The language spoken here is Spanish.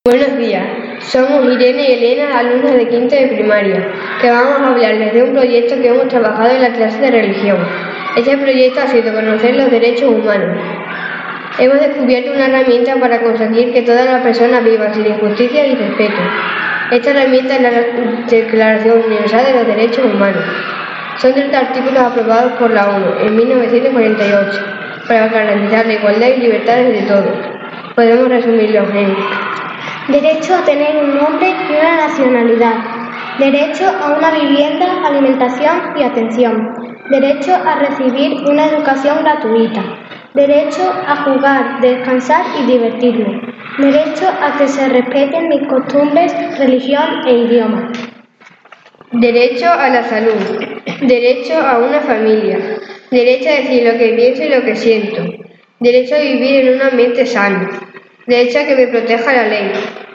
Buenos días, somos Irene y Elena, alumnas de quinto de primaria, que vamos a hablarles de un proyecto que hemos trabajado en la clase de religión. Este proyecto ha sido conocer los derechos humanos. Hemos descubierto una herramienta para conseguir que todas las personas vivan sin injusticia y respeto. Esta herramienta es la Declaración Universal de los Derechos Humanos. Son 30 artículos aprobados por la ONU en 1948 para garantizar la igualdad y libertades de todos. Podemos resumirlos en: derecho a tener un nombre y una nacionalidad, derecho a una vivienda, alimentación y atención, derecho a recibir una educación gratuita, derecho a jugar, descansar y divertirme, derecho a que se respeten mis costumbres, religión e idioma. Derecho a la salud, derecho a una familia, derecho a decir lo que pienso y lo que siento, derecho a vivir en un ambiente sano, derecho a que me proteja la ley,